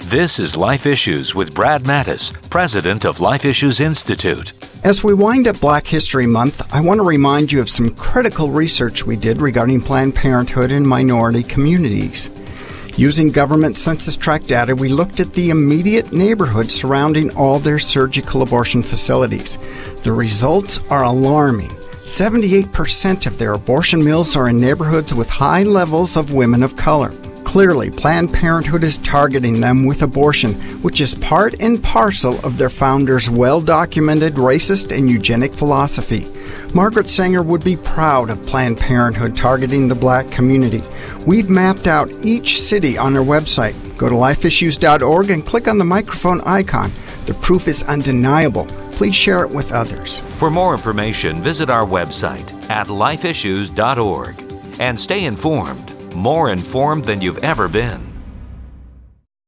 This is Life Issues with Brad Mattis, president of Life Issues Institute. As we wind up Black History Month, I want to remind you of some critical research we did regarding Planned Parenthood in minority communities. Using government census tract data, we looked at the immediate neighborhood surrounding all their surgical abortion facilities. The results are alarming. 78% of their abortion mills are in neighborhoods with high levels of women of color. Clearly, Planned Parenthood is targeting them with abortion, which is part and parcel of their founders' well-documented racist and eugenic philosophy. Margaret Sanger would be proud of Planned Parenthood targeting the Black community. We've mapped out each city on our website. Go to lifeissues.org and click on the microphone icon. The proof is undeniable. Please share it with others. For more information, visit our website at lifeissues.org and stay informed, more informed than you've ever been.